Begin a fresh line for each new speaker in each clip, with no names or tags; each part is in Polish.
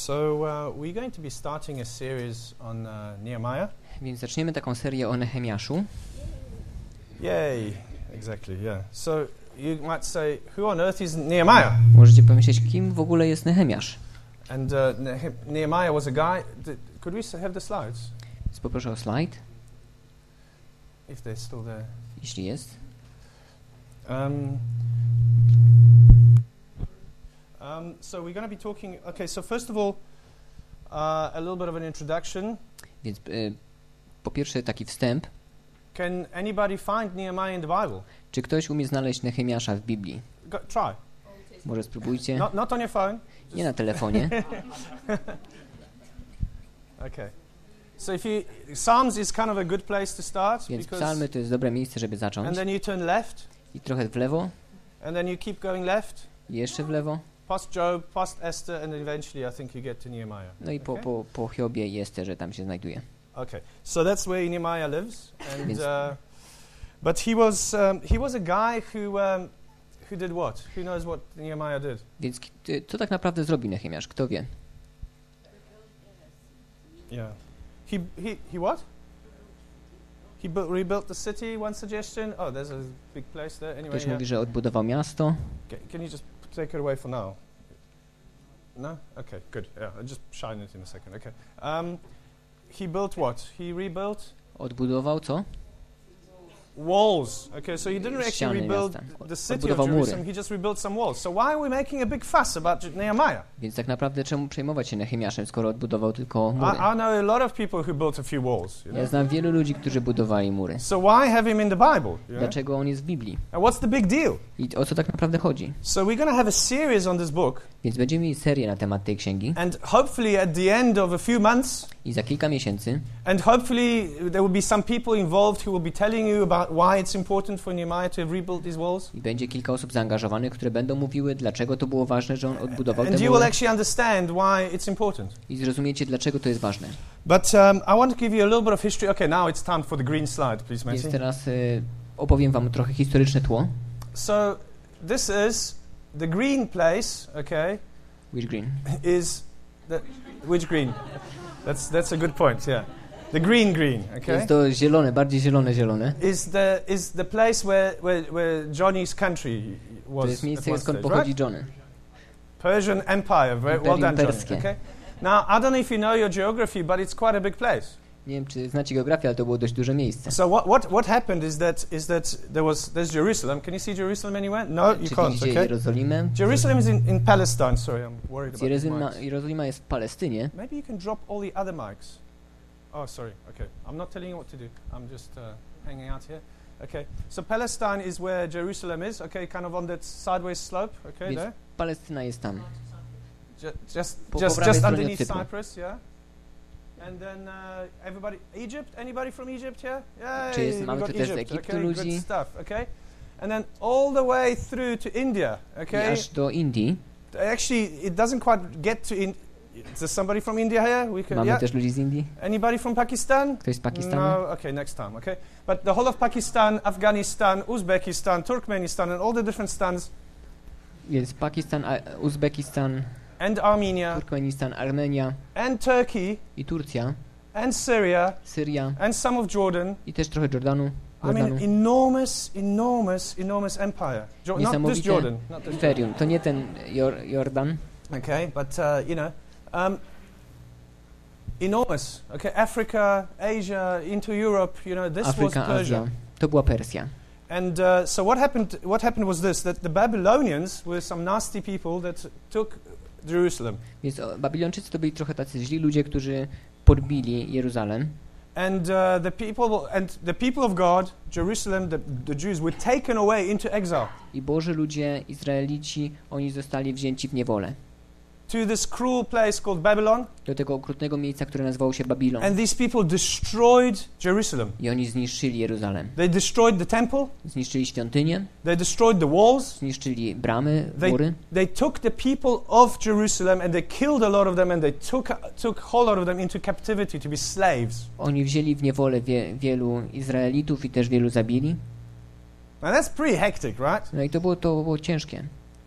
So we're going to be starting a series on Nehemiah.
Więc zaczniemy taką serię o Nehemiaszu.
Yay, exactly, yeah. So you might say, who on earth is Nehemiah?
Możecie pomyśleć, kim w ogóle jest Nehemiasz.
And Nehemiah was a guy. Could we have the slides?
Więc poproszę o slajd,
If they're still there.
jeśli jest.
So we're going to be talking. Okay, so first of all, a little bit of an introduction.
Więc po pierwsze taki wstęp.
Can anybody find Nehemiah in the Bible?
Czy ktoś umie znaleźć Nehemiasza w Biblii?
Try.
Może spróbujcie.
Not on your phone.
Nie na telefonie.
Okay. So Psalms is kind of a good place to start.
Więc
Because,
psalmy to jest dobre miejsce, żeby
and
zacząć.
then you turn left,
I trochę w lewo,
and then you keep going left,
i jeszcze w lewo.
past Job, past Esther, and then eventually I think you get to Nehemiah.
No i
Okay?
po Hiobie i Esterze tam się znajduje.
Okay. So that's where Nehemiah lives, and
Yes.
but he was a guy who did what? Who knows what Nehemiah did?
Więc co tak naprawdę zrobi Nehemiasz? Kto wie?
Yeah. He what? He rebuilt the city. One suggestion. Oh, there's a big place there. Anyway,
Ktoś mówi, że odbudował miasto.
Can you just take it away for now? No? Okay, good. Yeah, I'll just shine it in a second. Okay. He built what? He rebuilt
Odbudował co?
walls. Okay, so he didn't actually
Ściany
rebuild
miasta.
the city of
Odbudował mury.
Jerusalem. He just rebuilt some walls. So why are we making a big fuss about Nehemiah?
Więc tak naprawdę czemu przejmować się Nehemiaszem, skoro odbudował tylko mury?
I know a lot of people who built a few walls. You
Ja
know?
znam wielu ludzi, którzy budowali mury.
So why have him in the Bible? You know?
Dlaczego on jest w Biblii?
And what's the big deal?
I o co tak naprawdę chodzi?
So we're going to have a series on this book,
Więc będziemy mieli serię na temat tej księgi
and hopefully at the end of a few months,
i za kilka miesięcy
and hopefully there will be some people involved who will be telling you about why it's important for Nehemiah to rebuild these walls.
i będzie kilka osób zaangażowanych, które będą mówiły, dlaczego to było ważne, że on odbudował
And
te
you will
mury
actually understand why it's important.
i zrozumiecie, dlaczego to jest ważne.
But I want to give you a little bit of history. Okay, now it's time for the green slide, please,
Więc
Matthew.
teraz opowiem wam trochę historyczne tło.
So this is the green place, okay,
Which green?
is which green? That's a good point, yeah. The green, okay?
Jest to zielone, bardziej zielone.
Is the place where Johnny's country was.
To jest
at
miejsce,
one
skąd
stage,
pochodzi
right?
Johnny.
Persian Empire. Well
Imperium
done, Johnny.
perskie.
Okay. Now I don't know if you know your geography, but it's quite a big place.
Nie wiem, czy znacie geografię, ale to było dość duże miejsce.
So what happened is that there's Jerusalem. Can you see Jerusalem anywhere? No, you
Czy
can't.
widzicie
Okay.
Jerozolimę?
Jerusalem is in Palestine. Sorry, I'm worried about the mics.
Jerozolima jest w Palestynie.
Maybe you can drop all the other mics. Oh, sorry. Okay. I'm not telling you what to do. I'm just hanging out here. Okay. So Palestine is where Jerusalem is. Okay, kind of on that sideways slope. Okay,
Więc
there.
Palestyna jest tam.
Just
prawej stronie
underneath
od Cypru.
Cyprus, yeah. And then everybody, Egypt. Anybody from Egypt here?
Czy
Yeah,
jest,
we
mamy
got
tu też z
Egypt.
Egiptu
Okay,
ludzi,
good stuff. Okay, and then all the way through to India.
i
Okay,
aż do Indii.
actually, it doesn't quite get to India. Is there somebody from India here? We can.
Mamy
Yeah.
też ludzi z Indii.
Anybody from Pakistan?
Ktoś z Pakistanu?
No. Okay, next time. Okay, but the whole of Pakistan, Afghanistan, Uzbekistan, Turkmenistan, and all the different stans,
Jest Pakistan, Uzbekistan,
and Armenia,
Turkmenistan, Armenia
and Turkey,
i Turcja,
and Syria,
Syria
and some of Jordan.
i też trochę Jordanu.
I mean, enormous empire. Not this
Niesamowite
Jordan. Not this
imperium. To nie ten Jordan,
Jordan. Okay, but enormous. Okay, Africa, Asia, into Europe. This
Afryka,
was Persia.
Azja. To była Persja.
And so what happened was this: that the Babylonians were some nasty people that took Jerusalem.
Więc Babilończycy to byli trochę tacy źli ludzie, którzy podbili Jeruzalem.
And the people of God, Jerusalem, the Jews, were taken away into exile
I Boży ludzie, Izraelici, oni zostali wzięci w niewolę.
to this cruel place called Babylon.
Do tego okrutnego miejsca, które nazywało się Babilon.
And these people destroyed Jerusalem.
I oni zniszczyli Jeruzalem.
They destroyed the temple.
Zniszczyli świątynię,
They destroyed the walls.
zniszczyli bramy, mury.
They took the people of Jerusalem and they killed a lot of them and they took a whole lot of them into captivity to be slaves.
Oni wzięli w niewolę wielu Izraelitów i też wielu zabili.
Now that's pretty hectic, right?
No i to było ciężkie.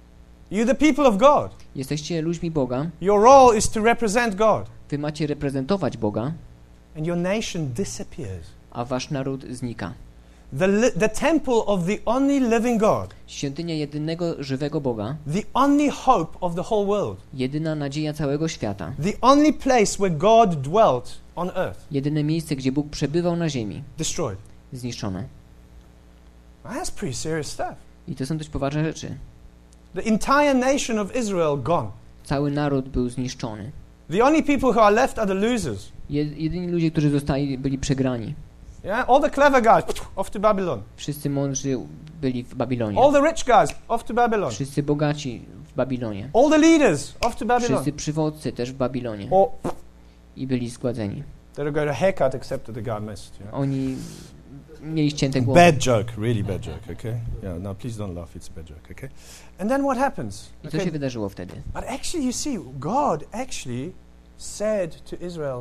You're the people of God.
Jesteście ludźmi Boga.
Your role is to represent God.
Wy macie reprezentować Boga,
And your nation disappears.
a wasz naród znika.
The temple of the only living God.
Świątynia jedynego żywego Boga,
The only hope of the whole world.
jedyna nadzieja całego świata,
The only place where God dwelt on earth.
jedyne miejsce, gdzie Bóg przebywał na ziemi,
Destroyed.
zniszczone.
That's pretty serious stuff.
I to są dość poważne rzeczy.
The entire nation of Israel gone.
Cały naród był zniszczony.
The only people who are left are the losers.
Jedyni ludzie, którzy zostali, byli przegrani.
Yeah, all the clever guys off to Babylon.
Wszyscy mądrzy byli w Babilonie.
All the rich guys off to Babylon.
Wszyscy bogaci w Babilonie.
All the leaders off to Babylon.
Wszyscy przywódcy też w Babilonie.
Or
I byli zgładzeni.
they got a haircut except that the guy missed. You know?
Oni mieli ścięte głowy.
Bad joke, really bad joke. Okay. Yeah. No, please don't laugh. It's a bad joke. Okay. And then what happens?
I co się wydarzyło wtedy?
But actually, you see, God actually said to Israel,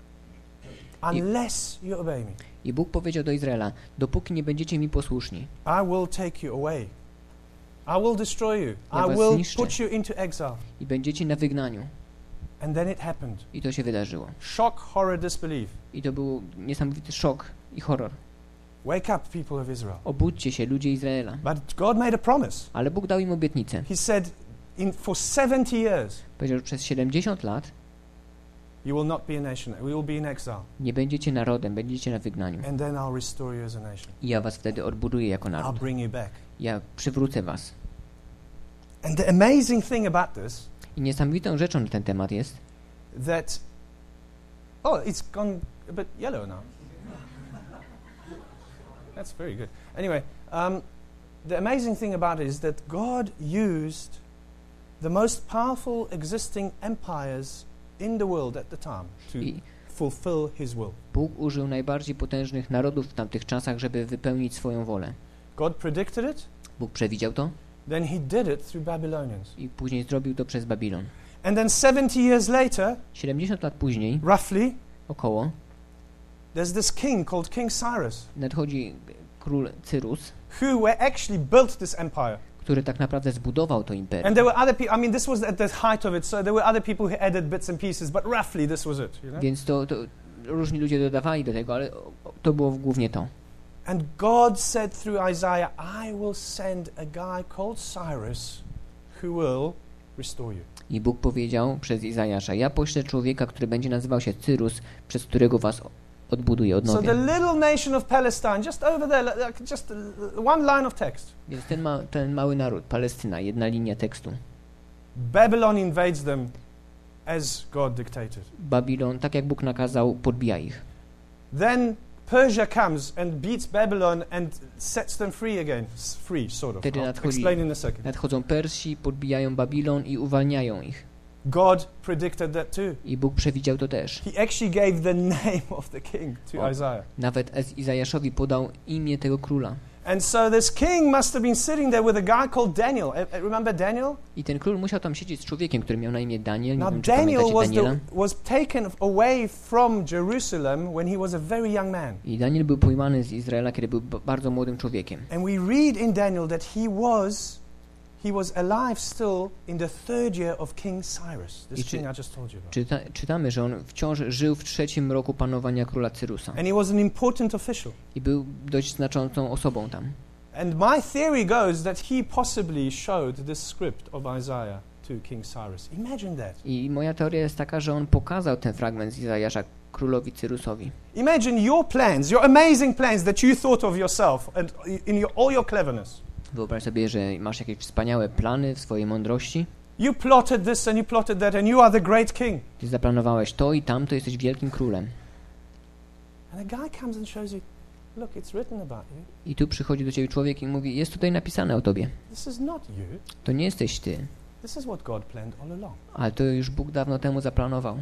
unless you obey me,
I Bóg powiedział do Izraela, dopóki nie będziecie mi posłuszni,
I will take you away. I will destroy you.
Ja
I
was
will
zniszczę.
put you into exile.
i będziecie na wygnaniu.
And then it happened.
I to się wydarzyło.
Shock, horror, disbelief.
I to był niesamowity szok i horror.
Wake up, people of Israel.
Obudźcie się, ludzie Izraela.
But God made a promise.
Ale Bóg dał im obietnicę.
He said, for 70 years,
Powiedział, że przez 70 lat
you will not be a nation. We will be in exile.
nie będziecie narodem, będziecie na wygnaniu.
And then I'll restore you as a nation.
I ja was wtedy odbuduję jako
I'll
naród.
bring you back.
Ja przywrócę was.
And the amazing thing about this,
I niesamowitą rzeczą na ten temat jest,
that, oh, it's gone a bit yellow now. That's very good. Anyway, the amazing thing about it is that God used the most powerful existing empires in the world at the time to
I
fulfill His will.
Bóg użył najbardziej potężnych narodów w tamtych czasach, żeby wypełnić swoją wolę.
God predicted it,
Bóg przewidział to
then He did it through Babylonians.
i później zrobił to przez Babilon.
And then 70 years later,
70 lat później,
roughly,
około,
there's this king called King Cyrus,
nadchodzi król Cyrus,
who actually built this empire.
który tak naprawdę zbudował to imperium.
And there were other people, I mean, this was at the height of it, so there were other people who added bits and pieces, but roughly this was it, you know?
Więc to różni ludzie dodawali do tego, ale to było głównie to.
And God said through Isaiah, I will send a guy called Cyrus who will restore you.
I Bóg powiedział przez Izajasza, ja poślę człowieka, który będzie nazywał się Cyrus, przez którego was odbuduję,
So the
odnowię.
little nation of Palestine, just over there, like just one line of text.
Więc ten mały naród, Palestyna, jedna linia tekstu.
Babylon invades them as God dictated.
Babilon, tak jak Bóg nakazał, podbija ich.
Then Persia comes and beats Babylon and sets them free again. Free, sort of.
Wtedy
I'll explain in a second.
nadchodzą Persji, podbijają Babilon i uwalniają ich.
God predicted that too.
I Bóg przewidział to też.
He actually gave the name of the king to Isaiah.
Nawet Izajaszowi podał imię tego króla.
And so this king must have been sitting there with a guy called Daniel. Remember Daniel?
I ten król musiał tam siedzieć z człowiekiem, który miał na imię Daniel. Nie
Now
wiem, czy
Daniel
pamiętacie Daniela.
was taken away from Jerusalem when he was a very young man.
I Daniel był pojmany z Izraela, kiedy był bardzo młodym człowiekiem.
And we read in Daniel that he was alive still in the 3rd year of King Cyrus, this king I just told you about.
Czytamy, że on wciąż żył w 3. roku panowania króla Cyrusa.
And he was an important official.
I był dość znaczącą osobą tam.
And my theory goes that he possibly showed this script of Isaiah to King Cyrus. Imagine that.
I moja teoria jest taka, że on pokazał ten fragment z Izajasza królowi Cyrusowi.
Imagine your plans, your amazing plans that you thought of yourself and in all your cleverness.
Wyobraź sobie, że masz jakieś wspaniałe plany w swojej mądrości.
You plotted this and you plotted that and you are the great king.
Ty zaplanowałeś to i tamto, jesteś wielkim królem.
And a guy comes and shows you, look, it's written about you.
I tu przychodzi do ciebie człowiek i mówi, jest tutaj napisane o tobie.
This is not you.
To nie jesteś ty,
This is what God planned all along.
ale to już Bóg dawno temu zaplanował.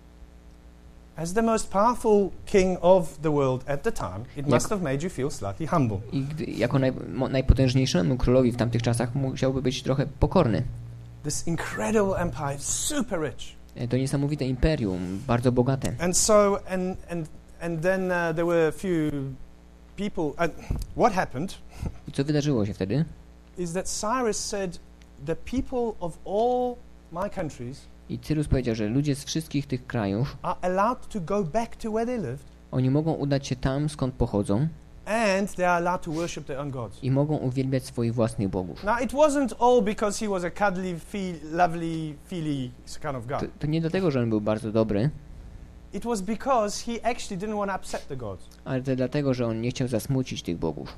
As the most powerful king of the world at the time, it must have made you feel slightly humble.
I jako najpotężniejszemu królowi w tamtych czasach musiałby być trochę pokorny.
This incredible empire, super rich.
To niesamowite imperium, bardzo bogate.
And so, and then there were a few people. What happened
I co wydarzyło się wtedy?
is that Cyrus said, the people of all my countries
I Cyrus powiedział, że ludzie z wszystkich tych krajów,
are allowed to go back to where they lived,
oni mogą udać się tam, skąd pochodzą
and they are allowed to worship their own gods.
i mogą uwielbiać swoich własnych bogów.
Now, it wasn't all because he was a cuddly, lovely, feely kind of guy.
To nie dlatego, że on był bardzo dobry,
It was because he actually didn't want to upset the gods.
ale to dlatego, że on nie chciał zasmucić tych bogów.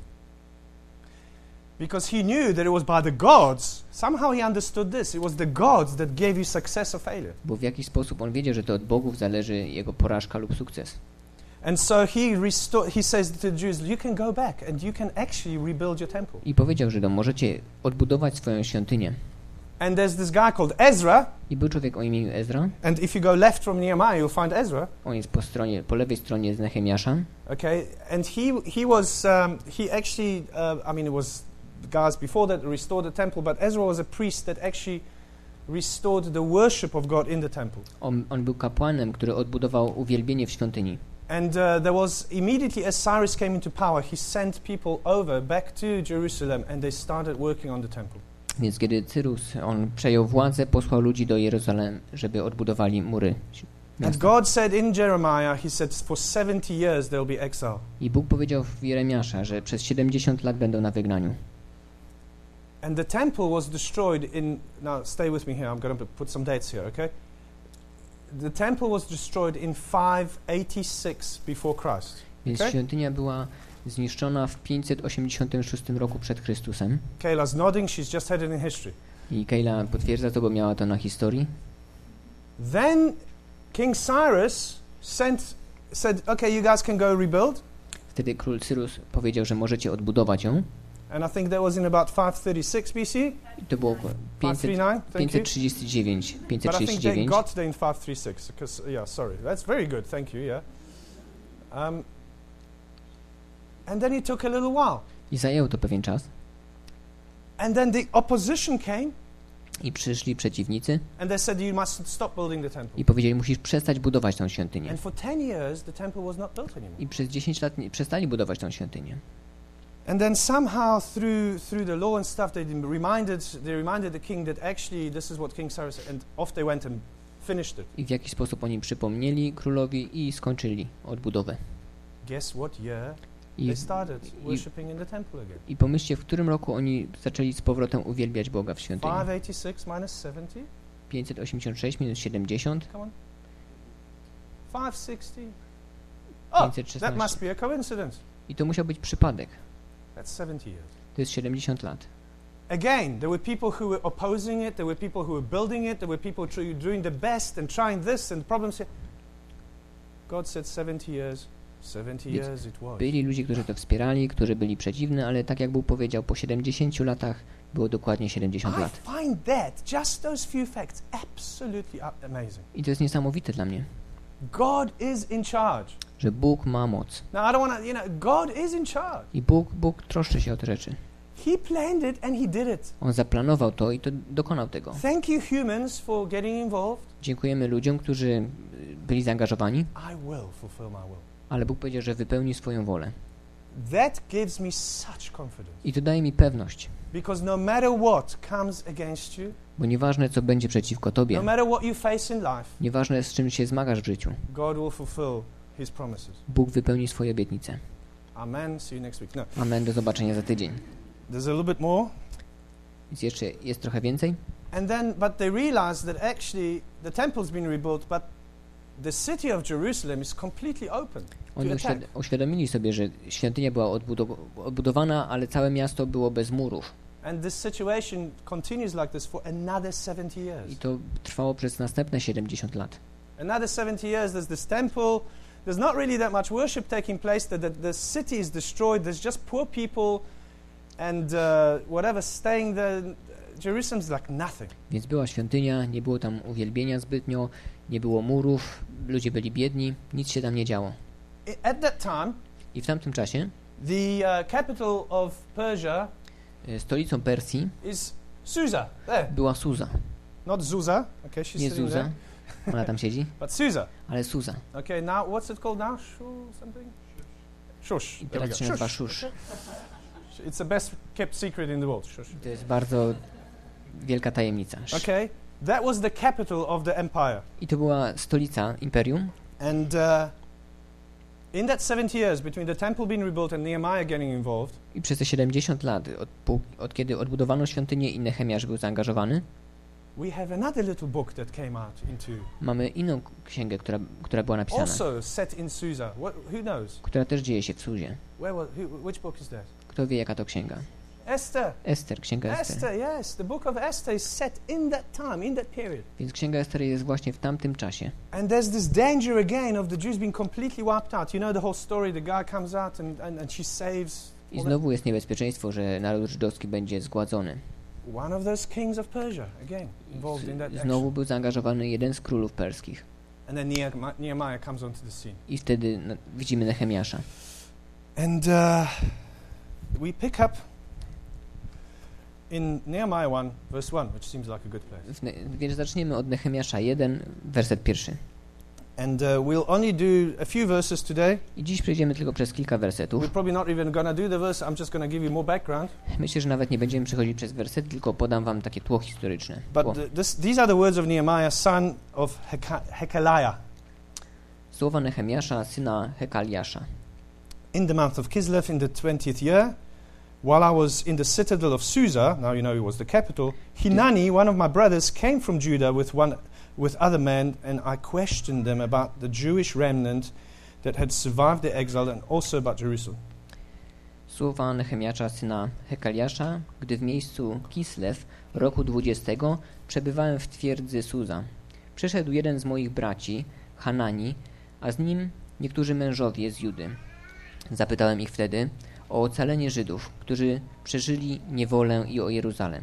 Because he knew that it was by the gods. Somehow he understood this. It was the gods that gave you success or failure.
Bo w jakiś sposób on wiedział, że to od bogów zależy jego porażka lub sukces.
And so he says to the Jews, you can go back and you can actually rebuild your temple.
I powiedział Żydom, możecie odbudować swoją świątynię.
And there's this guy called Ezra.
I był człowiek o imieniu Ezra.
And if you go left from Nehemiah, you'll find Ezra.
On jest po lewej stronie z Nehemiasza.
Okay, and he actually, I mean, it was the guys before that restored the temple, but Ezra was a priest that actually restored the worship of God in the temple.
On był kapłanem, który odbudował uwielbienie w świątyni.
And there was immediately as Cyrus came into power, he sent people over back to Jerusalem, and they started working on the temple.
Więc kiedy Cyrus on przejął władzę, posłał ludzi do Jeruzalem, żeby odbudowali mury
And
miasta.
God said in Jeremiah, he said, for 70 years there will be exile.
I Bóg powiedział w Jeremiasza, że przez 70 lat będą na wygnaniu.
And the temple was destroyed in, now stay with me here, I'm going to put some dates here, okay? The temple was destroyed in 586 before Christ.
Więc
Okay?
świątynia była zniszczona w 586 roku przed Chrystusem.
Kayla's nodding, she's just had it in history.
I Kayla potwierdza to, bo miała to na historii.
Then King Cyrus said, okay, you guys can go rebuild.
Wtedy król Cyrus powiedział, że możecie odbudować ją.
And I think that was in about 536 BC.
I to było
539, thank you.
539.
But I think they
539.
got there in 536, because, yeah, sorry. That's very good, thank you, yeah. And then it took a little while.
I zajęło to pewien czas.
And then the opposition came,
I przyszli przeciwnicy
and they said, you must stop building the temple.
i powiedzieli, musisz przestać budować tą świątynię.
And for 10 years, the temple was not built anymore.
I przez 10 lat przestali budować tą świątynię.
And then somehow through the law and stuff, they reminded the king that actually this is what King Cyrus said, and off they went and finished it.
I w jakiś sposób oni przypomnieli królowi i skończyli odbudowę.
Guess what year
I,
they started worshipping in the temple again?
I pomyślcie, w którym roku oni zaczęli z powrotem uwielbiać Boga w świątyni.
586 minus 70?
586 minus 70.
Come on. 560. Oh, that
516.
must be a coincidence.
I to musiał być przypadek.
That's 70 years.
To jest 70 lat.
Again, there were people who were opposing it, there were people who were building it, there were people doing the best and trying this, and problems here. God said 70 years, 70
Więc
years it was.
Byli ludzie, którzy to wspierali, którzy byli przeciwni, ale tak jak Bóg powiedział, po 70 latach było dokładnie 70
I
lat.
find that, just those few facts, absolutely amazing.
I to jest niesamowite dla mnie,
God is in charge.
że Bóg ma moc.
Now, I don't want to, God is in charge.
I Bóg troszczy się o te rzeczy.
He planned it and He did it.
On zaplanował to i to dokonał tego.
Thank you, humans, for getting involved.
Dziękujemy ludziom, którzy byli zaangażowani,
I will fulfill my will.
ale Bóg powiedział, że wypełni swoją wolę.
That gives me such confidence.
I to daje mi pewność,
Because no matter what comes against you,
bo nieważne, co będzie przeciwko Tobie,
no matter what you face in life,
nieważne, z czym się zmagasz w życiu,
God will fulfill His promises.
Bóg wypełni swoje obietnice.
Amen. See you next week. No,
Amen, do zobaczenia za tydzień.
there's a little bit more.
Więc jeszcze jest trochę więcej.
But they realized that actually the temple's been rebuilt, but the city of Jerusalem is completely open to
Oni
attack.
uświadomili sobie, że świątynia była odbudowana, ale całe miasto było bez murów.
And this situation continues like this for another 70 years.
I to trwało przez następne 70 lat.
Another 70 years, there's this temple. There's not really that much worship taking place. The city is destroyed. There's just poor people and whatever staying there. Jerusalem's like nothing.
Więc była świątynia, nie było tam uwielbienia zbytnio, nie było murów, ludzie byli biedni, nic się tam nie działo.
At that time,
I w tamtym czasie
the capital of Persia
stolicą Persji
is Susa. There,
była Suza.
not Zusa. Okay, she's
Nie
sitting
Zuza,
there,
ona tam siedzi,
but Susa.
ale Suza.
Okay, now what's it called now? Something? Shush.
I
There we
teraz
go.
się nazywa
Shush.
Szusz.
It's the best kept secret in the world. Shush.
To jest bardzo wielka tajemnica.
Okay, that was the capital of the empire.
I to była stolica imperium.
And in that 70 years between the temple being rebuilt and Nehemiah getting involved,
I przez te 70 lat, od kiedy odbudowano świątynię i Nehemiasz był zaangażowany,
we have another little book that came out into,
mamy inną księgę, która była napisana,
also set in Susa. Who knows?
która też dzieje się w Suzie.
Which book is that?
Kto wie, jaka to księga?
Esther.
Ester, księga Ester.
Esther, yes. The book of Esther is set in that time, in that period.
Więc księga Ester jest właśnie w tamtym czasie.
And there's this danger again of the Jews being completely wiped out. You know the whole story, the guy comes out and she saves.
I znowu jest niebezpieczeństwo, że naród żydowski będzie zgładzony.
One of those kings of Persia, again, involved in that
Znowu
action.
był zaangażowany jeden z królów perskich.
And then Nehemiah comes onto the scene.
I wtedy widzimy Nehemiasza.
And we pick up in Nehemiah 1, verse 1, which seems like a good place.
Więc zaczniemy od Nehemiasza 1, werset 1.
And we'll only do a few verses today.
I dziś przejdziemy tylko przez kilka wersetów.
We're probably not even going to do the verse. I'm just going to give you more background.
Myślę, że nawet nie będziemy przechodzić przez wersety, tylko podam wam takie tło historyczne.
But these are the words of Nehemiah, son of Hekaliah.
Słowa Nehemiasza, syna Hekaliasza.
In the month of Kislev, in the 20th year, while I was in the citadel of Susa, now you know it was the capital, Hinani, one of my brothers, came from Judah with other men, and I questioned them about the Jewish remnant that had survived the exile and also about Jerusalem.
Słowa Nehemiasza, syna Hekaliasza, gdy w miejscu Kislew roku 20 przebywałem w twierdzy Suza. Przyszedł jeden z moich braci, Hanani, a z nim niektórzy mężowie z Judy. Zapytałem ich wtedy o ocalenie Żydów, którzy przeżyli niewolę i o Jeruzalem.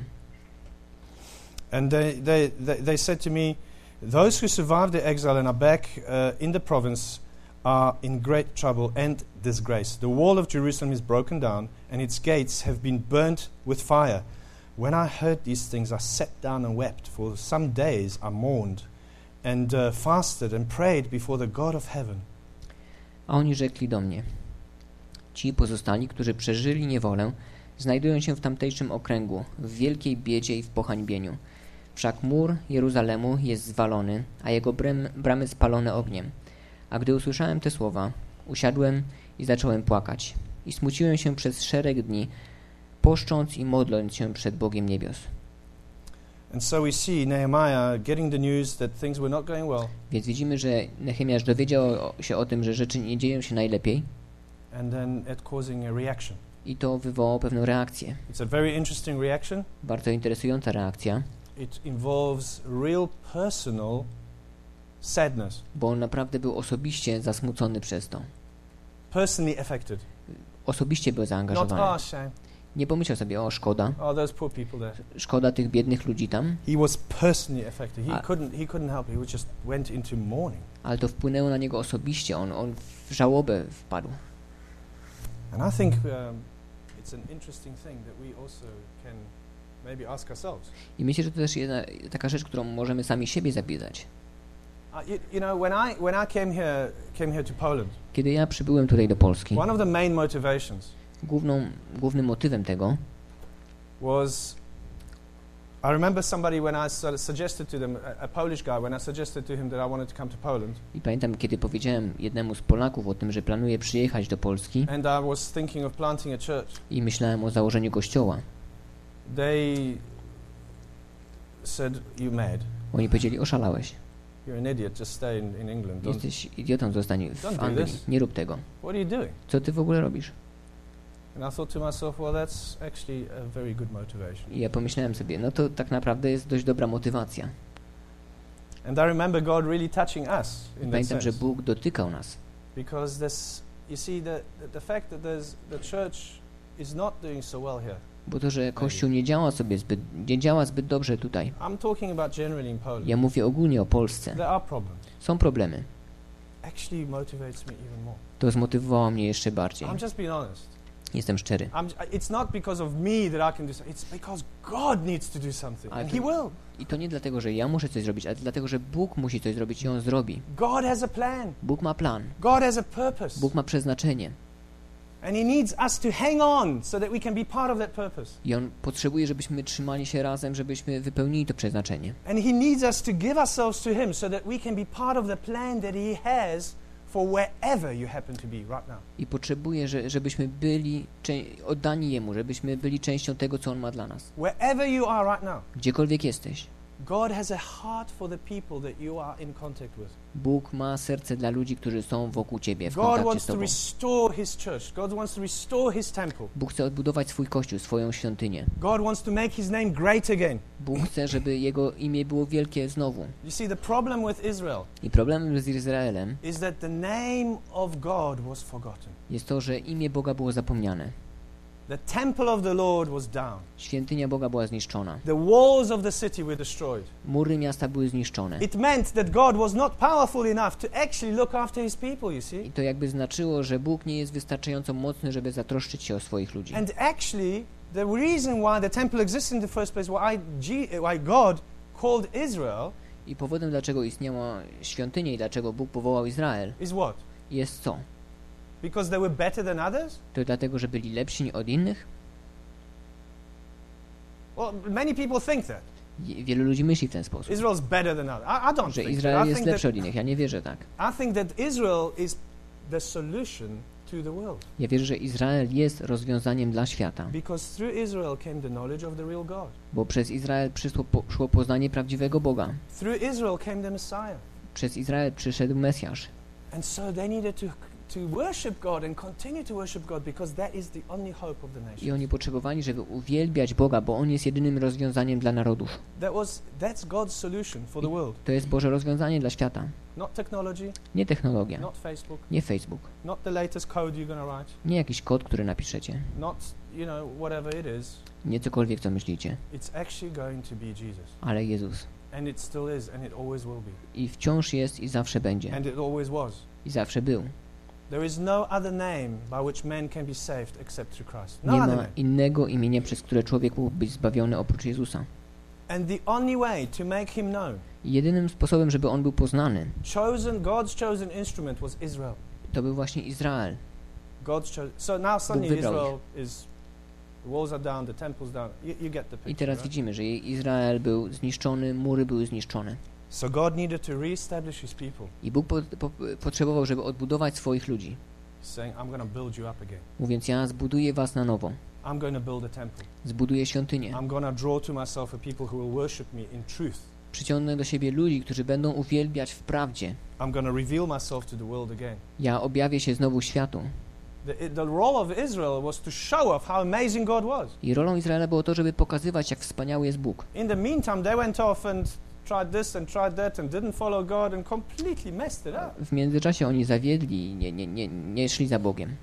And they said to me, those who survived the exile and are back in the province are in great trouble and disgrace. The wall of Jerusalem is broken down and its gates have been burnt with fire. When I heard these things, I sat down and wept. For some days I mourned and fasted and prayed before the God of heaven.
A oni rzekli do mnie: ci pozostali, którzy przeżyli niewolę, znajdują się w tamtejszym okręgu, w wielkiej biedzie i w pohańbieniu. Wszak mur Jeruzalemu jest zwalony, a jego bramy spalone ogniem. A gdy usłyszałem te słowa, usiadłem i zacząłem płakać. I smuciłem się przez szereg dni, poszcząc i modląc się przed Bogiem niebios.
And so we see Nehemiah getting the news that things were not going well.
Więc widzimy, że Nehemiasz dowiedział się o tym, że rzeczy nie dzieją się najlepiej.
And then it causing a reaction.
I to wywołało pewną reakcję.
It's a very interesting reaction.
Bardzo interesująca reakcja.
It involves real personal sadness.
Bo on naprawdę był osobiście zasmucony przez to.
Personally affected.
Osobiście był
Not,
zaangażowany.
oh, shame.
Nie pomyślał sobie, o szkoda.
Oh, those poor people there.
Szkoda tych biednych ludzi tam.
He was personally affected. He couldn't help. He just went into mourning.
Ale to wpłynęło na niego osobiście. On w żałobę wpadł.
And I think it's an interesting thing that we also can maybe ask ourselves.
I myślę, że to też jedna taka rzecz, którą możemy sami siebie zapytać.
You know, when I came here to Poland,
Kiedy ja przybyłem tutaj do Polski,
one of the main motivations
głównym motywem tego
was, I remember somebody when I suggested to them, a Polish guy, when I suggested to him that I wanted to come to Poland.
I pamiętam, kiedy powiedziałem jednemu z Polaków o tym, że planuję przyjechać do Polski
And I was thinking of planting a church.
i myślałem o założeniu kościoła.
They said, "You mad?
Oni powiedzieli, oszalałeś.
You're an idiot. Just stay in England. Don't,
Jesteś idiotą, zostań
Don't
w
do
Anglii.
this.
Nie rób tego.
what are you doing?"
Co ty w ogóle robisz?
And I thought to myself, well, that's actually a very good motivation.
I ja pomyślałem sobie, no to tak naprawdę jest dość dobra motywacja.
And I remember God really touching us in that
Pamiętam, że
sense.
Bóg dotykał nas.
Because this, you see, the fact that the church is not doing so well here.
Bo to, że Kościół nie działa zbyt dobrze tutaj.
I'm talking about generally in Poland.
Ja mówię ogólnie o Polsce.
There are problems.
Są problemy.
Actually motivates me even more.
To zmotywowało mnie jeszcze bardziej.
I'm just being honest.
Jestem szczery.
It's not because of me that I can do something. It's because God needs to do something. And He will.
I to nie dlatego, że ja muszę coś zrobić, ale dlatego, że Bóg musi coś zrobić i On zrobi.
God has a plan.
Bóg ma plan.
God has a purpose.
Bóg ma przeznaczenie.
And He needs us to hang on so that we can be part of that purpose.
I On potrzebuje, żebyśmy trzymali się razem, żebyśmy wypełnili to przeznaczenie.
And He needs us to give ourselves to Him so that we can be part of the plan that He has for wherever you happen to be right now.
I potrzebuje, żebyśmy byli oddani Jemu, żebyśmy byli częścią tego, co On ma dla nas.
Wherever you are right now,
Gdziekolwiek jesteś,
God has a heart for the people that you are in contact with.
Bóg ma serce dla ludzi, którzy są wokół Ciebie, w
God
kontakcie
wants
z
to
Tobą.
restore His church. God wants to restore His temple.
Bóg chce odbudować swój Kościół, swoją świątynię.
God wants to make His name great again.
Bóg chce, żeby Jego imię było wielkie znowu.
You see, the problem with Israel
I problemem z Izraelem
is that the name of God was forgotten.
jest to, że imię Boga było zapomniane.
The temple of the Lord was down.
Świątynia Boga była zniszczona.
The walls of the city were destroyed.
Mury miasta były zniszczone.
It meant that God was not powerful enough to actually look after His people, you see.
I to jakby znaczyło, że Bóg nie jest wystarczająco mocny, żeby zatroszczyć się o swoich ludzi.
And actually, the reason why the temple exists in the first place, why God called Israel,
I powodem, dlaczego istniała świątynia i dlaczego Bóg powołał Izrael,
is what?
jest co?
Because they were better than others?
To dlatego, że byli lepsi od innych?
Well, many people think that.
Wielu ludzi myśli w ten sposób,
Israel's better than others. I don't
że
think
Izrael
that.
jest lepszy od innych. Ja nie wierzę tak.
I think that Israel is the solution to the world.
Ja wierzę, że Izrael jest rozwiązaniem dla świata,
Because through Israel came the knowledge of the real God.
bo przez Izrael szło poznanie prawdziwego Boga.
Through Israel came the Messiah.
Przez Izrael przyszedł Mesjasz.
And so they needed to worship God and continue to worship God because that is the only hope of the
I
nation.
oni potrzebowali, żeby uwielbiać Boga, bo On jest jedynym rozwiązaniem dla narodów.
That's God's solution for the world.
To jest Boże rozwiązanie dla świata.
Not technology,
Nie technologia,
not Facebook,
nie Facebook,
not the latest code you're going to write,
nie jakiś kod, który napiszecie,
not, whatever it is.
nie cokolwiek, co myślicie,
It's actually going to be Jesus.
ale Jezus.
And it still is and it always will be.
I wciąż jest i zawsze będzie.
And it always was.
I zawsze był.
There is no other name by which man can be saved except through Christ. No
Nie
other
ma
name.
innego imienia, przez które człowiek mógł być zbawiony oprócz Jezusa.
And the only way to make him known,
I jedynym sposobem, żeby On był poznany,
God's chosen instrument was Israel.
to był właśnie Izrael.
So now suddenly
wybrał
Israel is, the walls are down, the temple's down. You get the picture.
I teraz
right?
widzimy, że Izrael był zniszczony, mury były zniszczone.
So God needed to reestablish His people,
I Bóg potrzebował, żeby odbudować swoich ludzi.
saying, I'm going to build you up again.
Mówiąc, ja zbuduję was na nowo.
I'm going to build a temple.
Zbuduję świątynię.
I'm going to draw to myself a people who will worship me in truth.
Przyciągnę do siebie ludzi, którzy będą uwielbiać w prawdzie.
I'm going to reveal myself to the world again.
Ja objawię się znowu światu.
The role of Israel was to show off how amazing God was.
I rolą Izraela było to, żeby pokazywać, jak wspaniały jest Bóg.
In the meantime, they went off and tried this and tried that and didn't follow God and completely messed it up.
W międzyczasie oni zawiedli i nie szli za Bogiem.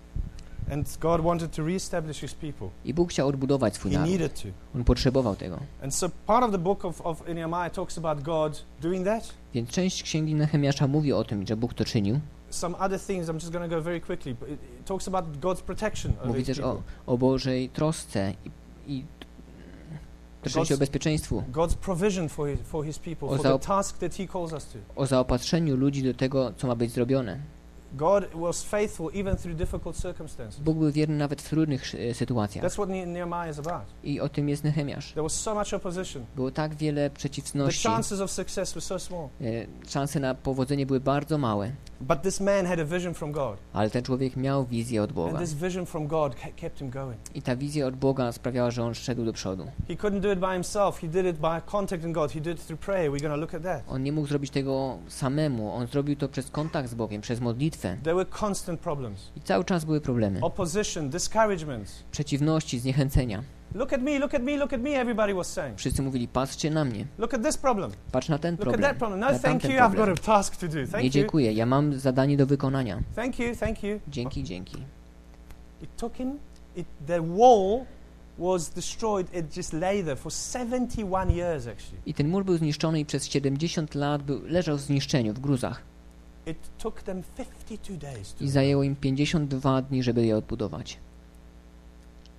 And God wanted to reestablish His people.
I Bóg chciał odbudować swój
He
naród.
needed to.
On potrzebował tego.
And so part of the book of Nehemiah talks about God doing that.
Więc część księgi Nehemiasza mówi o tym, że Bóg to czynił.
Some other things, I'm just going to go very quickly, but it talks about God's protection over
Mówi
His
też
people.
o Bożej trosce i troszczy się o bezpieczeństwo,
God's provision for his people, for the task that He calls us to.
o zaopatrzeniu ludzi do tego, co ma być zrobione.
God was faithful even through difficult circumstances.
Bóg był wierny nawet w trudnych sytuacjach.
That's what Nehemiah is about.
I o tym jest Nehemiasz.
There was so much opposition.
Było tak wiele
The
przeciwności.
chances of success were so small.
Szanse na powodzenie były bardzo małe.
But this man had a vision from God.
Ale ten człowiek miał wizję od
And
Boga.
this vision from God kept him going.
I ta wizja od Boga sprawiała, że on szedł do przodu.
He couldn't do it by himself. He did it by contacting God. He did it through prayer. We're going to look at that.
On nie mógł zrobić tego samemu. On zrobił to przez kontakt z Bogiem, przez modlitwę.
There were constant problems.
I cały czas były problemy.
Opposition, discouragements.
Przeciwności, zniechęcenia.
Look at me, look at me, look at me, everybody was saying.
Wszyscy mówili, patrzcie na mnie.
Look at this problem.
Patrz na ten
Look at
problem.
that problem. No,
Na
thank
tamten
you. I've got
problem.
a task to do.
Nie
Thank you.
dziękuję, ja mam zadanie do wykonania.
Thank you, thank you.
Dzięki, dzięki.
It took him, the wall was destroyed. It just lay there for 71 years actually.
I ten mur był zniszczony i przez 70 lat leżał w zniszczeniu, w gruzach.
It took them 52 days to
I zajęło im 52 dni, żeby je odbudować.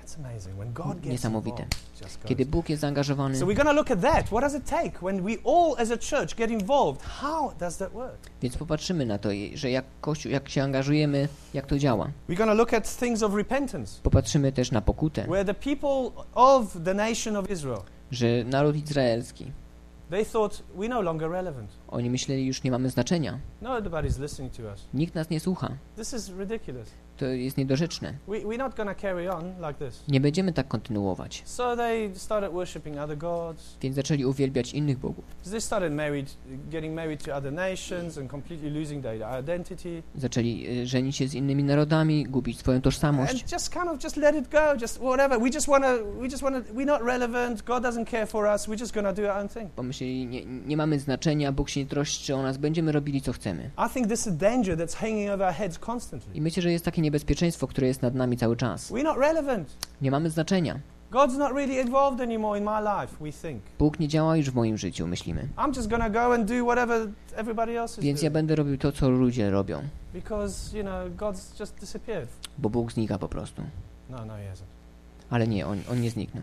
It's amazing. When God gets
Niesamowite.
involved, just goes.
Kiedy Bóg jest zaangażowany.
So we're going to look at that. What does it take when we all as a church get involved? How does that work?
Więc popatrzymy na to, że jak Kościół, jak się angażujemy, jak to działa.
We're going to look at things of repentance,
Popatrzymy też na pokutę,
where the people of the nation of Israel,
że naród izraelski,
they thought we're no longer relevant.
oni myśleli, już nie mamy znaczenia.
Nobody's listening to us.
Nikt nas nie słucha.
This is ridiculous.
To jest niedorzeczne.
We're not going to carry on like this.
Nie będziemy tak kontynuować.
So they started worshipping other gods.
Więc zaczęli uwielbiać innych bogów.
They started getting married to other nations and completely losing their identity.
Zaczęli żenić się z innymi narodami, gubić swoją tożsamość.
And just let it go, just whatever. We just want to, we're not relevant, God doesn't care for us, we're just going to do our own thing.
Pomyśleli, nie mamy znaczenia, Bóg się nie troszczy o nas, będziemy robili co chcemy.
I think this is danger that's hanging over our heads constantly.
I myślę, że jest takie niebezpieczeństwo, które jest nad nami cały czas.
We're not relevant.
Nie mamy znaczenia.
God's not really involved anymore in my life, we think.
Bóg nie działa już w moim życiu, myślimy.
I'm just going to go and do whatever everybody else is
Więc ja
doing.
będę robił to, co ludzie robią.
Because, God's just disappeared.
Bo Bóg znika po prostu.
No, he hasn't.
Ale nie, on nie zniknął.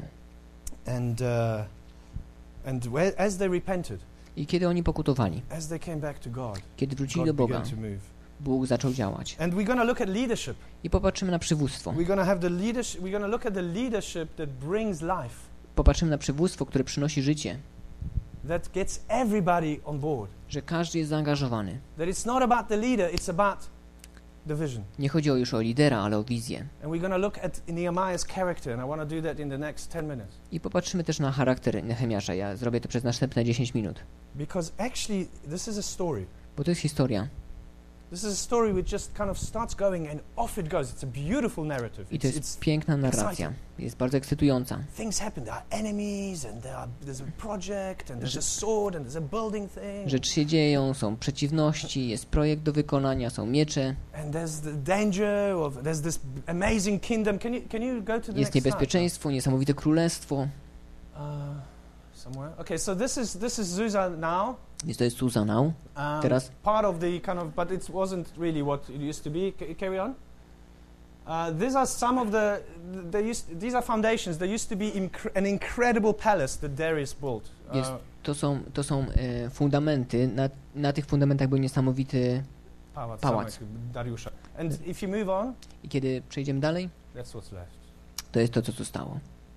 As they repented,
I kiedy oni pokutowali,
as they came back to God,
kiedy wrócili
God
do Boga,
began to move.
Bóg zaczął działać.
And we're going to look at leadership.
I popatrzymy na przywództwo.
We're going to look at the leadership that brings life,
Popatrzymy na przywództwo, które przynosi życie.
that gets everybody on board.
Że każdy jest zaangażowany.
That it's not about the leader, it's about the vision.
Nie chodzi już o lidera, ale o wizję.
And we're going to look at Nehemiah's character, and I want to do that in the next 10 minutes.
I popatrzymy też na charakter Nehemiasza. Ja zrobię to przez następne 10 minut.
Because actually, this is a story.
Bo to jest historia.
This is a story which just kind of starts going and off it goes. It's a beautiful narrative.
I to jest piękna narracja. Jest bardzo ekscytująca.
Things happen. There are enemies, and there's a project, and there's a sword, and there's a building thing.
Rzeczy się dzieją, są przeciwności, jest projekt do wykonania, są miecze.
And there's the danger of there's this amazing kingdom. Can you go to the
Jest
next
niebezpieczeństwo, niesamowite królestwo.
slide? Somewhere. Okay, so this is Susa now.
Więc to jest Suzanał. Teraz
Part of the kind of, but it wasn't really what it used to be. Carry on. These are some of these are foundations. There used to be an incredible palace that Darius built.
to są fundamenty. Na tych fundamentach był niesamowity pałac.
Dariusza. And if you move on,
I kiedy przejdziemy dalej,
that's what's left.
to jest to, co zostało.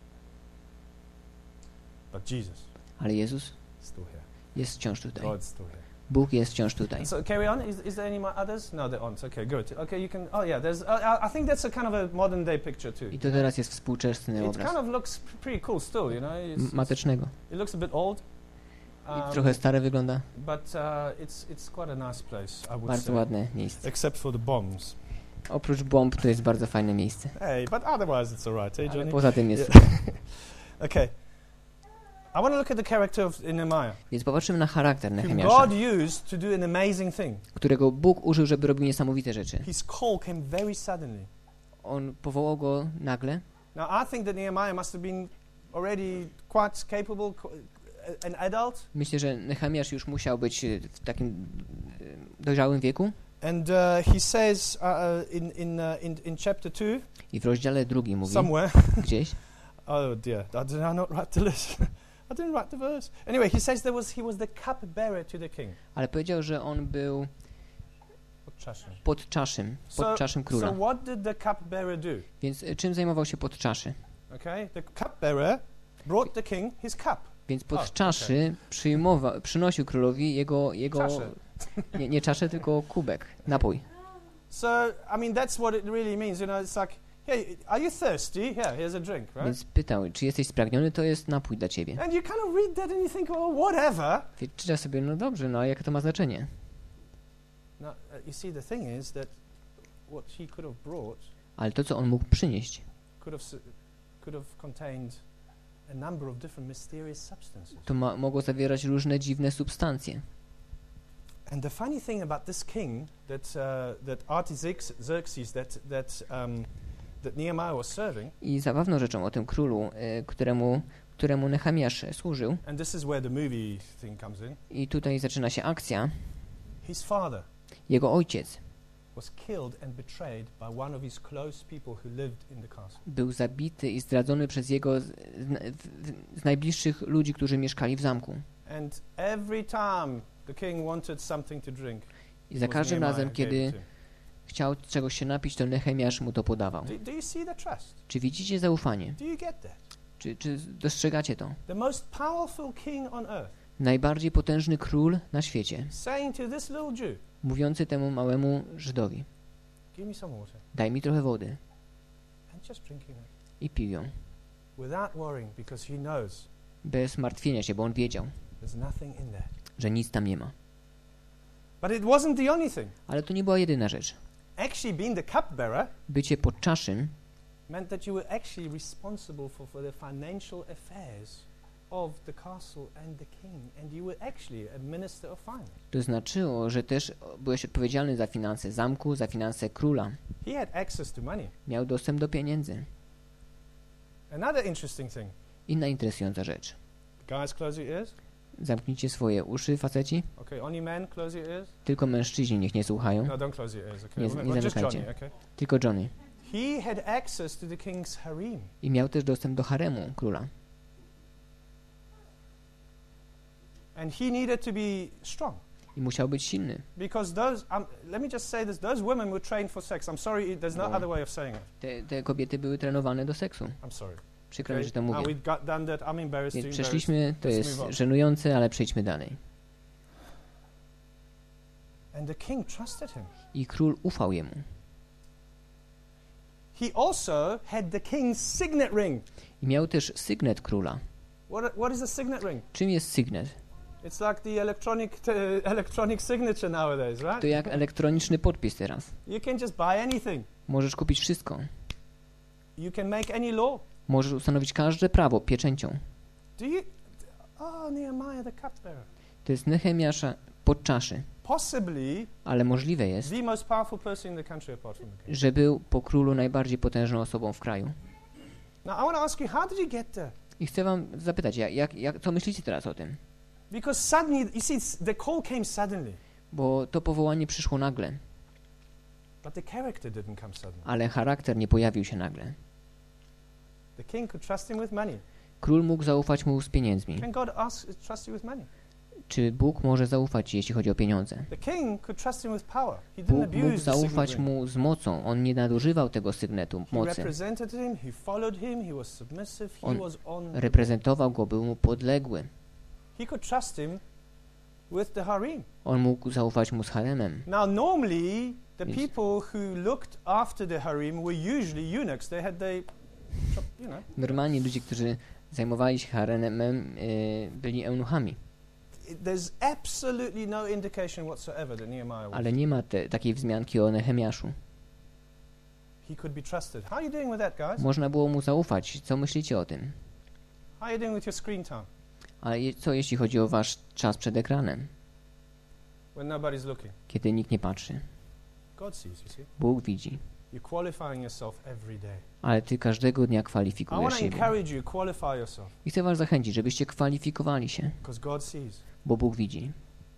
But Jesus
Ale Jezus
still here.
jest wciąż tutaj.
God's still here.
Bóg jest wciąż tutaj.
So carry on. Is there any more others? No, they're on. Okay, good. Okay, you can. Oh yeah, there's. I think that's a kind of a modern day picture too.
I to teraz jest współczesny
It
obraz.
kind of looks pretty cool still,
Matecznego.
It looks a bit old.
I trochę stare wygląda.
But it's quite a nice place, I would
Bardzo
say.
ładne miejsce.
Except for the bombs.
Oprócz bomb to jest bardzo fajne miejsce.
Hey, but otherwise it's alright, hey
Ale
Johnny?
poza tym jest.
Okay. I want to look at the character of Nehemiah,
Więc popatrzymy na charakter
whom
Nehemiasza,
God used to do an amazing thing.
którego Bóg użył, żeby robił niesamowite rzeczy.
His call came very suddenly.
On powołał go nagle.
Now, I think that Nehemiah must have been already quite capable, an adult.
Myślę, że Nehemiasz już musiał być w takim dojrzałym wieku.
And he says in chapter 2,
I w rozdziale 2 mówi,
somewhere,
gdzieś,
oh dear, did I not write the list? I didn't write the verse. Anyway, he says he was the cupbearer to the king.
ale powiedział, że on był podczaszym króla.
So what did the cupbearer do?
Więc czym zajmował się podczaszy?
Okay, the cupbearer brought the king his cup.
Więc podczaszy przynosił królowi jego
Czaszę.
nie czaszę, tylko kubek, napój.
So, I mean, that's what it really means. It's like, hey, are you thirsty? Here, here's a drink, right?
Więc pytał, czy jesteś spragniony, to jest napój dla ciebie.
And you kind of read that and you think, well, whatever.
Więc czyta sobie, no dobrze, no a jakie to ma znaczenie?
No, you see, the thing is that what he could have brought
Ale to, co on mógł przynieść,
could have contained a number of different mysterious substances.
to mogło zawierać różne dziwne substancje.
And the funny thing about this king that Artaxerxes that Nehemiah was serving,
I zabawną rzeczą o tym królu, któremu Nehemiasz służył,
and this is where the movie thing comes in,
i tutaj zaczyna się akcja,
his father,
jego ojciec,
was killed and betrayed by one of his close people who lived in the castle.
Był zabity i zdradzony przez jego z najbliższych ludzi, którzy mieszkali w zamku.
And every time the king wanted something to drink,
I za każdym razem, kiedy chciał czegoś się napić, to Nehemiasz mu to podawał.
do you see the trust?
Czy widzicie zaufanie?
Do you get that?
Czy dostrzegacie to?
The most powerful king on earth,
Najbardziej potężny król na świecie,
saying to this little Jew,
mówiący temu małemu Żydowi:
give me some water,
daj mi trochę wody.
and just drinking it
I pił ją.
without worrying, because he knows
Bez martwienia się, bo on wiedział,
there's nothing in there.
że nic tam nie ma.
But it wasn't the only thing.
Ale to nie była jedyna rzecz.
Actually, being the cupbearer
Bycie podczaszym
meant that you were actually responsible for the financial affairs of the castle and the king, and you were actually a minister of finance.
to znaczyło, że też byłeś odpowiedzialny za finanse zamku, za finanse króla.
He had access to money.
Miał dostęp do pieniędzy.
Another interesting thing.
Inna interesująca rzecz.
Guys, close your ears.
Zamknijcie swoje uszy, faceci.
Okay, only men, close your ears.
Tylko mężczyźni niech nie słuchają.
No, don't close your ears, okay?
Nie
Well, just
zamykajcie.
Johnny, okay?
Tylko Johnny.
He had access to the king's harem.
I miał też dostęp do haremu króla.
And he needed to be strong.
I musiał być silny.
Because let me just say this, those women were trained for sex. I'm sorry, there's no other way of saying it.
Te kobiety były trenowane do seksu.
I'm sorry.
Przykro mi,
Okay?
że to
Now
mówię.
we've done that, I'm embarrassed.
Więc
too
przeszliśmy, to
Let's
jest
move on.
żenujące, ale przejdźmy dalej.
And the king trusted him.
I król ufał jemu.
He also had the king's signet ring.
I miał też sygnet króla.
What is a signet ring?
Czym jest sygnet?
It's like the electronic signature nowadays, right?
To jak elektroniczny podpis teraz.
You can just buy anything.
Możesz kupić wszystko.
You can make any law.
Możesz ustanowić każde prawo pieczęcią.
Nehemiah the cupbearer.
To jest Nehemiasza podczaszy.
Possibly
Ale możliwe jest,
the most powerful person in the country apart from the king.
że był po królu najbardziej potężną osobą w kraju.
Now I want to ask you, how did you get there?
I chcę wam zapytać, co myślicie teraz o tym?
Because suddenly, you see, the call came suddenly,
Bo to powołanie przyszło nagle,
but the character didn't come suddenly.
ale charakter nie pojawił się nagle.
The king could trust him with money.
Król mógł zaufać mu z pieniędzmi.
Can God trust you with money?
Czy Bóg może zaufać ci, jeśli chodzi o pieniądze?
The king could trust him with power. He didn't
Bóg mógł
abuse the signet
zaufać
ring.
mu z mocą. On nie nadużywał tego sygnetu
He
mocy.
represented him, he followed him, he was submissive, he
On
was on.
reprezentował go, był mu podległy.
He could trust him with the harem.
On mógł zaufać mu z haremem.
Now, normally, the
Yes.
people who looked after the harem were usually eunuchs. They had
Normalnie ludzie, którzy zajmowali się haremem, byli eunuchami.
There's absolutely no indication whatsoever that Nehemiah was.
Ale nie ma takiej wzmianki o Nehemiaszu.
He could be trusted. How are you doing with that, guys?
Można było mu zaufać. Co myślicie o tym?
How are you doing with your screen time
Ale co jeśli chodzi o wasz czas przed ekranem,
when nobody's looking?
kiedy nikt nie patrzy?
God sees, you see.
Bóg widzi.
You're qualifying yourself every day.
Ale ty każdego dnia
I
kwalifikujesz
want to
siebie.
encourage you, qualify yourself,
I chcę was zachęcić, żebyście kwalifikowali się,
because God sees.
bo Bóg widzi.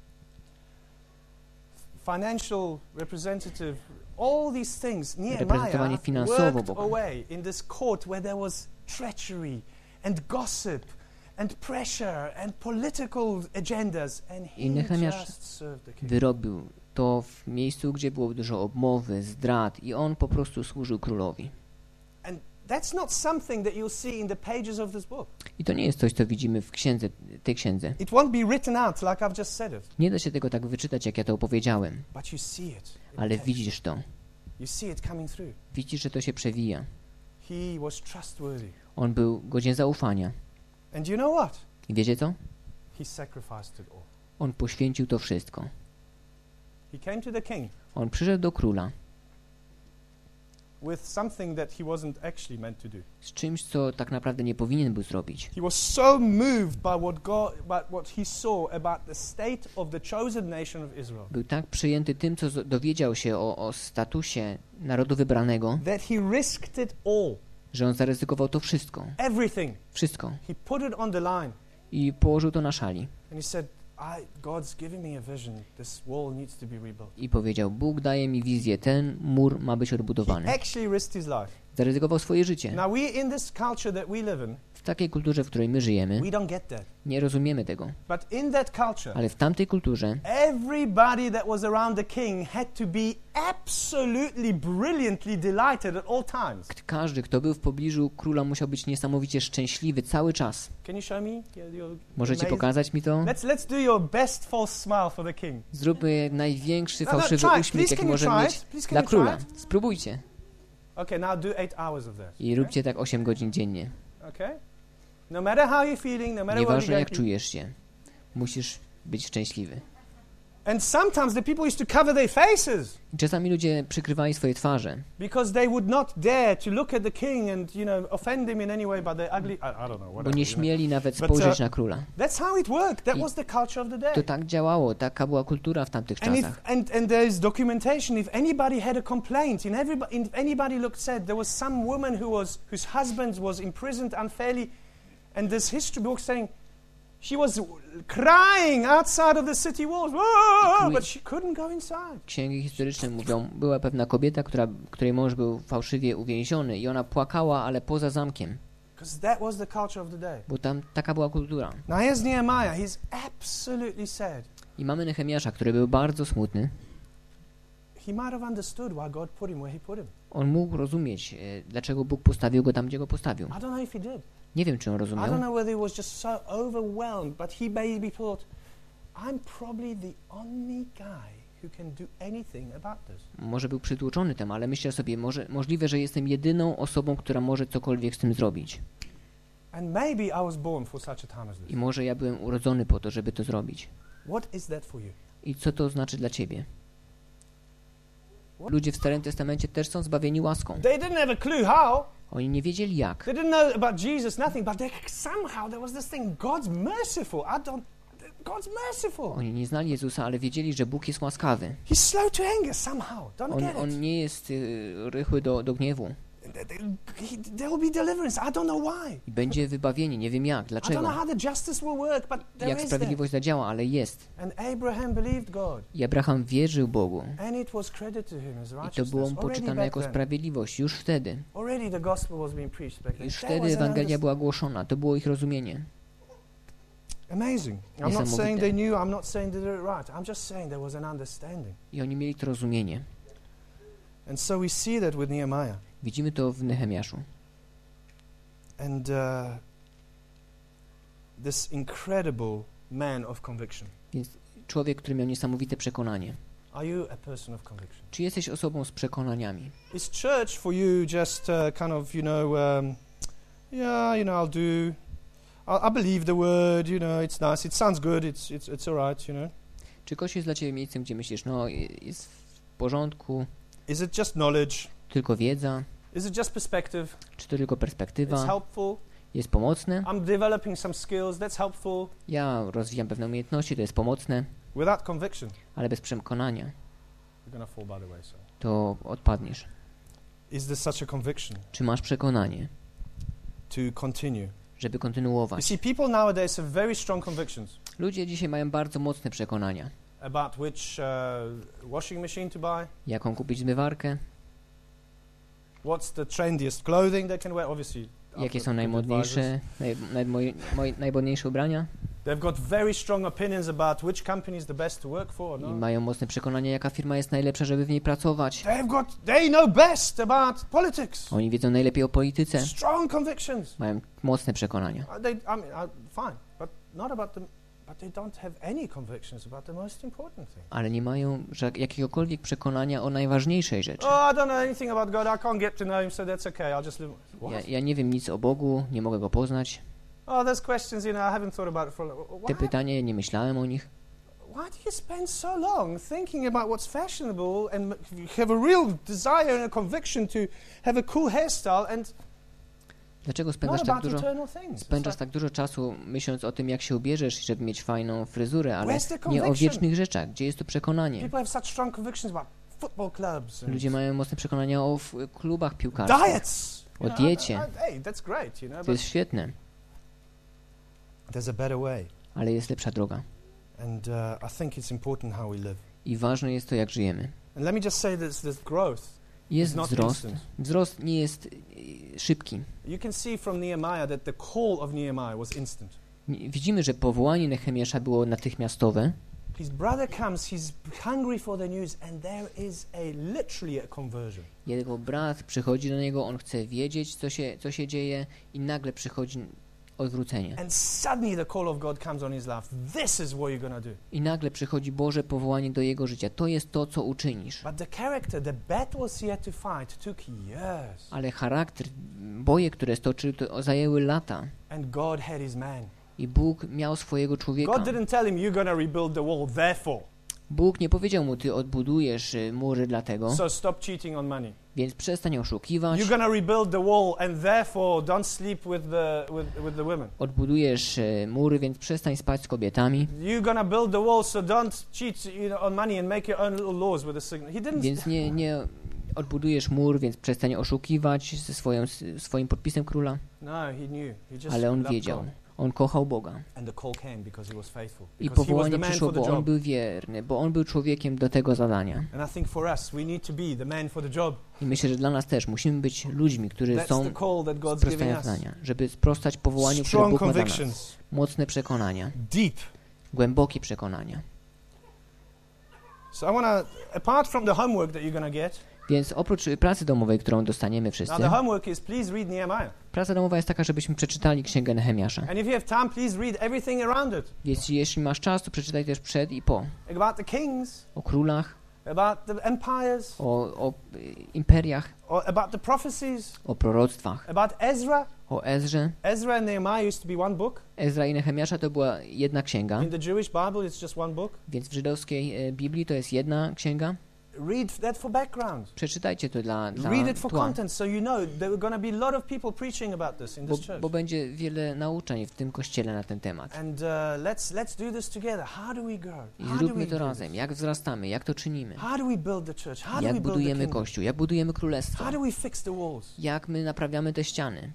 Financial representative, all these things.
Reprezentowanie
Nehemiah
finansowo
worked
Boga.
away in this court where there was treachery and gossip and pressure and political agendas, and
I
he
Nehemiasz
just served the king.
Wyrobił to w miejscu, gdzie było dużo obmowy, zdrad i on po prostu służył królowi.
And that's not something that you'll see in the pages of this book.
I to nie jest coś, co widzimy w tej księdze.
It won't be written out like I've just said it,
Nie da się tego tak wyczytać, jak ja to opowiedziałem,
but you see it. in
ale
text.
widzisz to.
You see it coming through.
Widzisz, że to się przewija.
He was trustworthy.
On był godzien zaufania.
And you know what?
I wiecie co?
He sacrificed it all.
On poświęcił to wszystko.
He came to the king
On przyszedł do króla
with something that he wasn't actually meant to do.
z czymś, co tak naprawdę nie powinien był zrobić.
He was so moved by what he saw about the state of the chosen nation of Israel
Był tak przejęty tym, co dowiedział się o statusie narodu wybranego,
that he risked it all,
że on zaryzykował to wszystko.
everything.
Wszystko.
He put it on the line
I położył to na szali.
and he said, God's giving me a vision. This wall needs to be rebuilt.
I powiedział, Bóg daje mi wizję, ten mur ma być
He
odbudowany.
actually risked his life.
Zaryzykował swoje życie.
Now we in this culture that we live in,
W takiej kulturze, w której my żyjemy,
we don't get that.
nie rozumiemy tego.
But in that culture,
Ale w tamtej kulturze
everybody that was around the king had to be absolutely brilliantly delighted at all times.
każdy, kto był w pobliżu króla, musiał być niesamowicie szczęśliwy cały czas.
Can you show me?
Możecie pokazać mi to?
Let's do your best false smile for the king.
Zróbmy największy
No,
fałszywy
try it.
uśmiech,
Please,
jaki
can you
możemy
try
mieć
it? Please, can
dla
you try
króla.
it?
Spróbujcie.
Okay, now do 8 hours of that.
I róbcie tak 8 godzin dziennie.
Okay? No matter how you're feeling, no matter what
Nieważne
you're
jak
going through.
czujesz się, musisz być szczęśliwy.
And sometimes the people used to cover their faces
I czasami ludzie przykrywali swoje twarze,
because they would not dare to look at the king and, offend him in any way by their ugly... I don't know,
bo
whatever.
nie śmieli nawet
But,
spojrzeć na króla.
That's how it worked. That
I
was the culture of the day.
To tak działało, taka była kultura w tamtych
And,
czasach.
and there's documentation. If anybody had a complaint, if anybody said there was some woman whose husband was imprisoned unfairly, and there's history books saying she was crying outside of the city walls, but she couldn't go inside.
Księgi historyczne mówią, była pewna kobieta, której mąż był fałszywie uwięziony i ona płakała, ale poza zamkiem,
Because that was the culture of the day.
bo tam taka była kultura.
Now here's Nehemiah. He's absolutely sad.
I mamy Nehemiasza, który był bardzo smutny.
He might have understood why God put him where he put him.
On mógł rozumieć, dlaczego Bóg postawił go tam, gdzie go postawił.
I don't know if he did.
Nie wiem, czy on
I don't
rozumiał.
know whether he was just so overwhelmed, but he maybe thought, I'm probably the only guy who can do anything about this.
Może był przytłoczony tym, ale myślał sobie, możliwe, że jestem jedyną osobą, która może cokolwiek z tym zrobić.
And maybe I was born for such a time as
I
this.
może ja byłem urodzony po to, żeby to zrobić.
What is that for you?
I co to znaczy dla ciebie? Ludzie w Starym Testamencie też są zbawieni łaską.
They didn't have a clue how.
Oni nie wiedzieli jak.
They didn't know about Jesus, nothing, but somehow there was this thing, God's merciful. God's merciful.
Oni nie znali Jezusa, ale wiedzieli, że Bóg jest łaskawy.
He's slow to anger somehow. Don't get
On
it.
nie jest rychły do gniewu.
There will be deliverance. I don't know why.
I będzie wybawienie, nie wiem jak,
I don't
dlaczego.
know how the justice will work, but there
Jak
is that.
sprawiedliwość zadziała, ale jest.
And Abraham believed God.
I Abraham wierzył Bogu.
And it was credited to him as
I to
righteousness.
było mu
Already
poczytane
back
jako
then.
sprawiedliwość. Już wtedy.
Already the gospel was being preached back then.
Już
That
wtedy
was an
Ewangelia była głoszona. To było ich rozumienie.
amazing. I'm not
Niesamowite.
saying they knew, I'm not saying they did it right. I'm just saying there was an understanding.
I oni mieli to rozumienie.
And so we see that with Nehemiah.
Widzimy to w Nehemiaszu.
And this incredible man of conviction.
Więc człowiek, który miał niesamowite przekonanie.
Are you a person of conviction?
Czy jesteś osobą z przekonaniami?
Is church for you just kind of, I'll do, I believe the word, it's nice, it sounds good, it's all right,
Czy Kościół jest dla ciebie miejscem, gdzie myślisz, jest w porządku,
Is it just knowledge?
tylko wiedza,
Is it just perspective?
czy to tylko
It's
perspektywa,
helpful.
jest pomocne?
I'm developing some skills, that's helpful.
Ja rozwijam pewne umiejętności, to jest pomocne,
Without conviction,
ale bez przekonania
you're going to fall by the wayside.
to odpadniesz.
Is there such a conviction
Czy masz przekonanie,
to continue?
żeby
You
kontynuować?
see, people nowadays have very strong convictions
Ludzie dzisiaj mają bardzo mocne przekonania.
about which washing machine to buy,
Jaką kupić zmywarkę,
what's the trendiest clothing they can wear. Obviously,
jakie
after
są
good
najmodniejsze, najmodniejsze ubrania
advisors. They've got very strong opinions about which company is the best to work for.
i
No?
mają mocne przekonanie, jaka firma jest najlepsza, żeby w niej pracować.
They know best about politics.
Oni wiedzą najlepiej o polityce,
Strong convictions.
mają mocne przekonania.
Fine, but not about them. But they don't have any convictions about the most important thing.
Ale nie mają jakiegokolwiek przekonania o najważniejszej rzeczy.
Oh, I don't know anything about God. I can't get to know Him, so that's okay. I'll just live. What?
Ja nie wiem nic o Bogu, nie mogę Go poznać.
Oh, there's questions, I haven't thought about it for a
Te
while.
pytania, ja nie myślałem o nich.
Why do you spend so long thinking about what's fashionable and have a real desire and a conviction to have a cool hairstyle and
Dlaczego
not
spędzasz tak
about
dużo,
eternal things?
spędzasz tak dużo czasu myśląc o tym, jak się ubierzesz, żeby mieć fajną fryzurę, ale
Where's the
nie o
conviction?
wiecznych rzeczach? Gdzie jest to przekonanie?
People have such strong convictions about football clubs and
Ludzie mają mocne przekonania o klubach piłkarskich.
diets.
O diecie.
Hey, that's great,
To
but
jest świetne,
there's a better way.
ale jest lepsza droga.
And I think it's important how we live.
I ważne jest to, jak żyjemy.
And let me just say this growth.
Jest
It's not
wzrost.
instant.
Wzrost nie jest szybki.
You can see from Nehemiah that the call of Nehemiah was instant.
Widzimy, że powołanie Nehemiasza było natychmiastowe.
His brother comes, he's hungry for the news, and there is literally a conversion.
Jego brat przychodzi do niego, on chce wiedzieć, co się dzieje, i nagle przychodzi odwrócenie.
And suddenly the call of God comes on his life. This is what you're going to do.
I nagle przychodzi Boże powołanie do jego życia. To jest to, co uczynisz.
But the character, the battles he had to fight took years.
Ale charakter, boje, które stoczył, to zajęły lata.
And God had his man.
I Bóg miał swojego człowieka.
God didn't tell him, you're going to rebuild the wall, therefore.
Bóg nie powiedział mu, ty odbudujesz mury dlatego,
So stop cheating on money.
więc przestań oszukiwać.
You're going to rebuild the wall, and therefore don't sleep with the women.
Odbudujesz mury, więc przestań spać z kobietami.
You're going to build the wall, so don't cheat, on money and make your own little laws with a signature. He didn't.
Więc nie odbudujesz mur, więc przestań oszukiwać ze swoim podpisem króla.
No, he knew. He just
Ale on
loved
wiedział.
God.
On kochał Boga.
And the call came because he was faithful.
I
Because he was
powołanie
the man
przyszło,
for the
bo on
job.
był wierny, bo on był człowiekiem do tego zadania.
And I think for us, we need to be the man for the job.
I myślę, że dla nas też musimy być ludźmi, którzy
That's
są
the call that God's giving
sprostania
us.
zdania, żeby sprostać powołaniu, które
Strong
Bóg ma dla nas.
convictions,
Mocne przekonania,
deep.
głębokie przekonania.
So I want to, apart from the homework that you're going to get,
Więc oprócz pracy domowej, którą dostaniemy wszyscy,
now the homework is please read Nehemiah.
praca domowa jest taka, żebyśmy przeczytali Księgę Nehemiasza.
And if you have time, please read everything around it.
Więc jeśli masz czas, to przeczytaj też przed i po.
About the kings,
O królach,
about the empires,
o imperiach,
or about the prophecies,
o proroctwach,
about Ezra.
o Ezrze.
Ezra and Nehemiah used to be one book.
Ezra i Nehemiasza to była jedna księga,
In the Jewish Bible, it's just one book.
więc w żydowskiej Biblii to jest jedna księga.
Read that for background.
Przeczytajcie to dla
Read it for
tła,
content, so you know there are going to be a lot of people preaching about this in this church.
bo będzie wiele nauczeń w tym kościele na ten temat.
And let's do this together. How do we grow?
I
How do
zróbmy
we
to
do
razem.
this?
Jak wzrastamy, jak to czynimy,
How do we build the church? How do we
jak
build the
budujemy
kingdom?
kościół, jak budujemy królestwo,
How do we fix the walls?
jak my naprawiamy te ściany,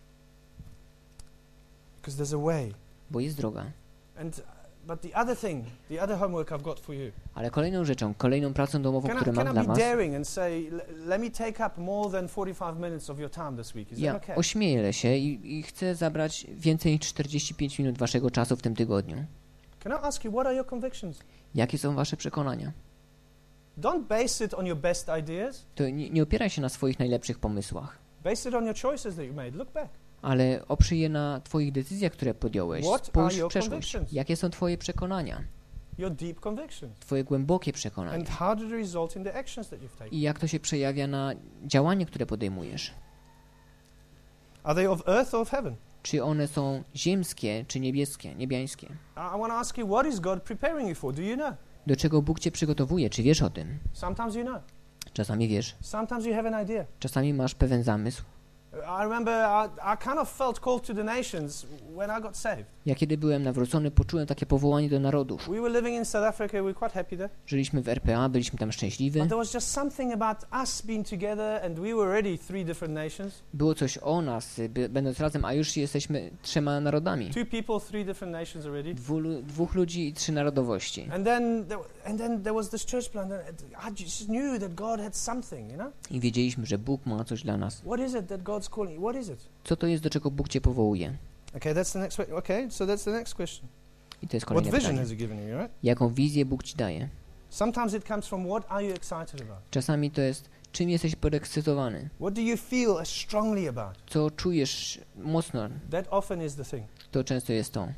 Because there's a way.
bo jest droga.
But the other thing, the other homework I've got for you.
Ale kolejną rzeczą, kolejną pracą domową, którą mam
Can I
dla
be
was,
daring and say, let me take up more than 45 minutes of your time this week? Is
ja
that okay?
ośmielę się i chcę zabrać więcej niż 45 minut waszego czasu w tym tygodniu.
Can I ask you, what are your convictions?
Jakie są wasze przekonania?
Don't base it on your best ideas.
To nie opieraj się na swoich najlepszych pomysłach,
Base it on your choices that you made. Look back.
ale oprzyj je na twoich decyzjach, które podjąłeś.
What
Spójrz
are
w
your
przeszłość.
convictions?
Jakie są twoje przekonania?
Your deep convictions.
Twoje głębokie przekonania.
And how did it result in the actions that you've taken?
I jak to się przejawia na działanie, które podejmujesz?
Are they of earth or of heaven?
Czy one są ziemskie, czy niebieskie, niebiańskie?
I want to ask you, what is God preparing you for? Do you know?
Do czego Bóg cię przygotowuje? Czy wiesz o tym?
Sometimes you know.
Czasami wiesz,
Sometimes you have an idea.
czasami masz pewien zamysł.
I remember I kind of felt called to the nations when I got saved.
Ja kiedy byłem nawrócony, poczułem takie powołanie do narodów.
We were living in South Africa. We were quite happy there.
Żyliśmy w RPA, byliśmy tam szczęśliwi.
But there was just something about us being together, and we were already 3 different nations.
Było coś o nas, będąc razem, a już jesteśmy 3 narodami.
2 people, 3 different nations already.
Dwóch ludzi i 3 narodowości.
And then there was this church plan. I just knew that God had something, you know?
I wiedzieliśmy, że Bóg ma coś dla nas.
What is it that God's calling? What is it?
Co to jest, do czego Bóg cię powołuje?
Okay, that's the next. Okay, so that's the next question.
I to jest
What
kolejne
vision
pytanie.
has He given you? Right?
Jaką wizję Bóg ci daje?
Sometimes it comes from what are you excited about?
Czasami to jest, czym jesteś podekscytowany?
What do you feel strongly about?
Co czujesz mocno?
That often is the thing.
To często jest to.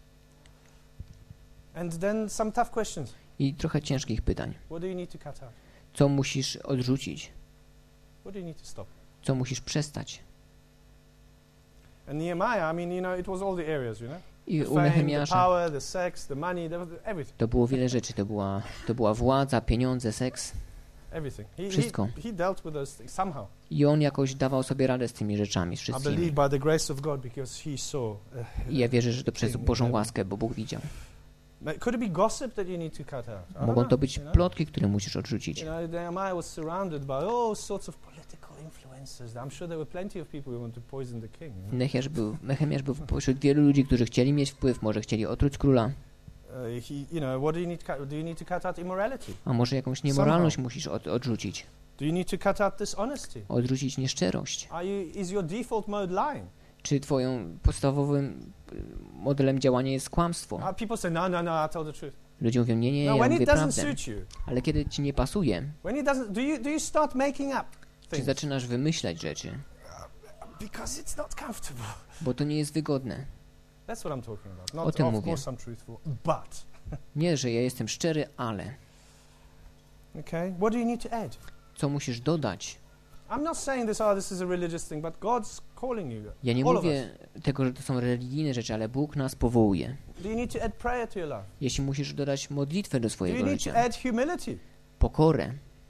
And then some tough questions.
I trochę ciężkich pytań.
What do you need to cut out?
Co musisz odrzucić?
What do you need to stop?
Co musisz przestać?
And Nehemiah, I mean, you know, it was all the areas, you know?
I
The
u
fame, the
Nehemiasza
power, the sex, the money, everything.
to było wiele rzeczy. To była władza, pieniądze, seks,
Everything.
Wszystko.
He dealt with those things somehow.
I on jakoś dawał sobie radę z tymi rzeczami, z
I believe
wszystkimi.
by the grace of God, because he saw.
I ja wierzę, że to przez Bożą łaskę, bo Bóg widział.
Could it be gossip that you need to cut out? I don't
Mogą to
know,
być
you know?
plotki, które musisz odrzucić.
You know, Nehemiah was surrounded by all sorts of political influences. I'm sure there were plenty of people who want to poison the king. You know?
Nehemiasz był pośród wielu ludzi, którzy chcieli mieć wpływ, może chcieli otruć króla.
What do you need to cut? Do you need to cut out immorality?
A może jakąś niemoralność musisz odrzucić?
Do you need to cut out dishonesty?
Odrzucić nieszczerość?
Is your default mode lying?
Czy twoim podstawowym modelem działania jest kłamstwo?
People say, no, I told the truth.
Ludzie mówią, nie, ja
when
mówię
it doesn't
prawdę.
suit you,
Ale kiedy ci nie pasuje,
when it doesn't, do you start making up
czy
things?
zaczynasz wymyślać rzeczy?
Because it's not comfortable.
Bo to nie jest wygodne.
That's what I'm talking about.
O
Not
tym
of
mówię.
course I'm truthful, but.
Nie, że ja jestem szczery, ale.
Okay, what do you need to add?
Co musisz dodać?
I'm not saying this is a religious thing, but God's calling you.
Ja nie
all of
mówię tego, że to są religijne rzeczy, ale Bóg nas powołuje.
Do you need to add prayer to your life?
Jeśli musisz dodać modlitwę do
Do you
swojego
need to
życia,
add humility?
pokorę.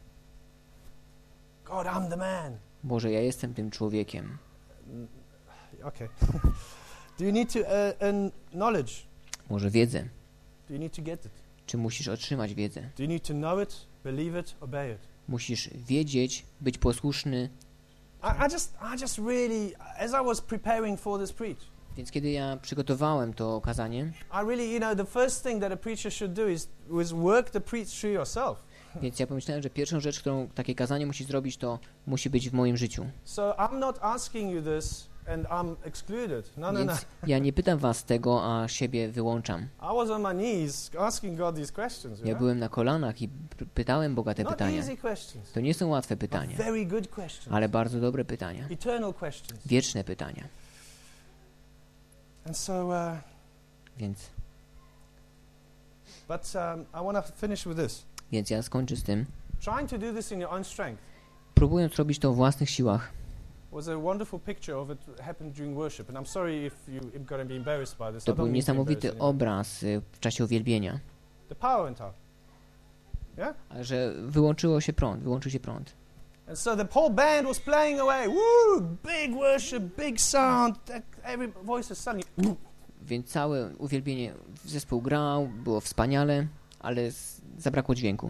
God, I'm the man.
Boże, ja jestem tym człowiekiem.
Okay. Do you need to earn knowledge?
Może wiedzę.
Do you need to get it?
Czy musisz otrzymać wiedzę?
Do you need to know it, believe it, obey it?
Musisz wiedzieć, być posłuszny.
I just really, as I was preparing for this preach,
Więc kiedy ja przygotowałem to kazanie,
I really, the first thing that a preacher should do is work the preach through yourself.
więc ja pomyślałem, że pierwszą rzecz, którą takie kazanie musi zrobić, to musi być w moim życiu.
So I'm not asking you this and I'm excluded. No.
Więc ja nie pytam was tego, a siebie wyłączam.
I was on my knees asking God these questions.
Ja byłem na kolanach i pytałem Boga te
Not
pytania.
easy questions,
To nie są łatwe
but
pytania,
very good questions.
ale bardzo dobre pytania.
Eternal questions.
Wieczne pytania.
And so,
Więc
I want to finish with this.
ja skończę z tym.
Trying to do this in your own strength
Próbując robić to o własnych siłach,
was a wonderful picture of it happened during worship. And I'm sorry if you're going to be embarrassed by this. I
to
don't
był
mean to
niesamowity
embarrass anyone.
obraz w czasie uwielbienia.
The power went out. Yeah?
Że wyłączył się prąd.
And so the whole band was playing away. Woo! Big worship, big sound. Every voice is suddenly.
Więc całe uwielbienie zespół grał, było wspaniale, ale zabrakło dźwięku.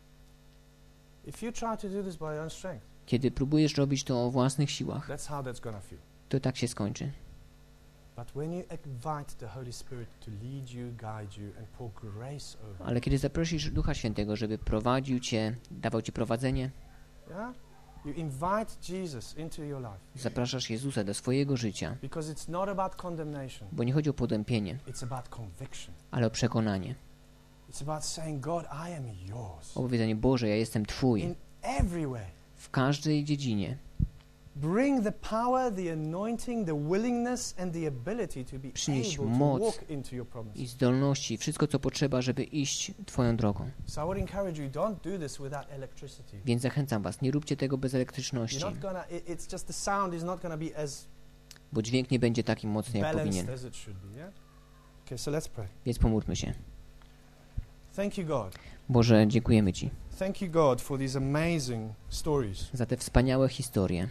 If you try to do this by your own strength,
Kiedy próbujesz robić to o własnych siłach,
that's how that's going to feel.
to tak się skończy.
But when you invite the Holy Spirit to lead you, guide you, and pour grace over you,
Ale kiedy zaprosisz Ducha Świętego, żeby prowadził cię, dawał ci prowadzenie,
yeah? You invite Jesus into your life.
zapraszasz Jezusa do swojego życia,
Because it's not about condemnation.
bo nie chodzi o potępienie,
It's about conviction.
ale o przekonanie.
It's about saying, God, I am yours.
O powiedzenie, Boże, ja jestem Twój
In every way.
w każdej dziedzinie.
Bring the power, the anointing, the willingness and the ability to be
Przynieś
able to
moc
walk into your promise.
I zdolności, wszystko co potrzeba, żeby iść Twoją drogą.
So I would encourage you, don't do this without electricity.
Więc zachęcam was, nie róbcie tego bez
You're
elektryczności,
not gonna, it's just the sound is not gonna be as
bo dźwięk nie będzie taki mocny, jak
balanced
powinien.
as it should be, yeah? Okay, so let's pray.
Więc pomódlmy się.
Thank you, God.
Boże, dziękujemy Ci
Thank you, God, for these amazing stories
za te wspaniałe historie,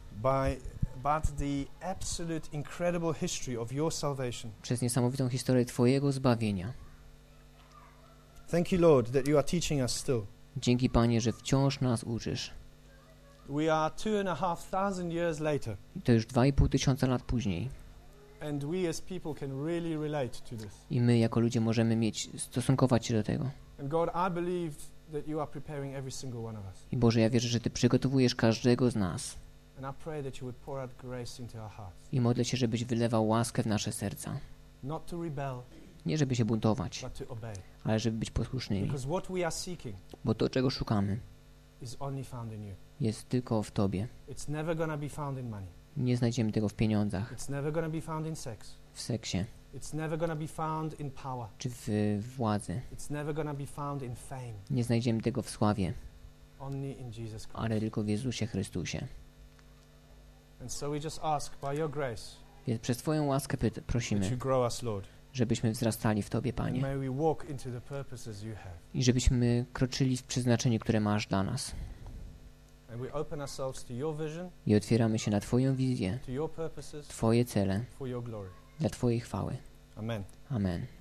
about the absolute incredible history of your salvation.
przez niesamowitą historię Twojego zbawienia.
Thank you, Lord, that you are teaching us still.
Dzięki Panie, że wciąż nas uczysz.
We are 2,500 years later,
I to już 2500 lat później.
and we as people can really relate to this.
I my jako ludzie możemy stosunkować się do tego.
And God, I believe that you are preparing every single one of us.
I Boże, ja wierzę, że Ty przygotowujesz każdego z nas.
And I pray that you would pour out grace into our hearts.
I modlę się, żebyś wylewał łaskę w nasze serca.
Not to rebel,
Nie żeby się buntować,
but to obey.
ale żeby być posłusznymi.
Because what we are seeking
Bo to, czego szukamy,
is only found in you.
jest tylko w Tobie.
It's never going to be found in money.
Nie znajdziemy tego w pieniądzach,
It's never going to be found in sex.
w seksie,
It's never going to be found in power.
czy w władzy.
It's never going to be found in fame.
Nie znajdziemy tego w sławie,
Only in Jesus Christ.
ale tylko w Jezusie Chrystusie.
And so we just ask by your grace
Więc przez Twoją łaskę
that you
prosimy,
grow us, Lord.
żebyśmy wzrastali w Tobie,
And
Panie.
may we walk into the purposes you have.
I żebyśmy kroczyli w przeznaczenie, które masz dla nas.
And we open ourselves to your vision,
I otwieramy się na Twoją wizję,
to your purposes,
Twoje cele,
for your glory.
dla Twojej chwały.
Amen.
Amen.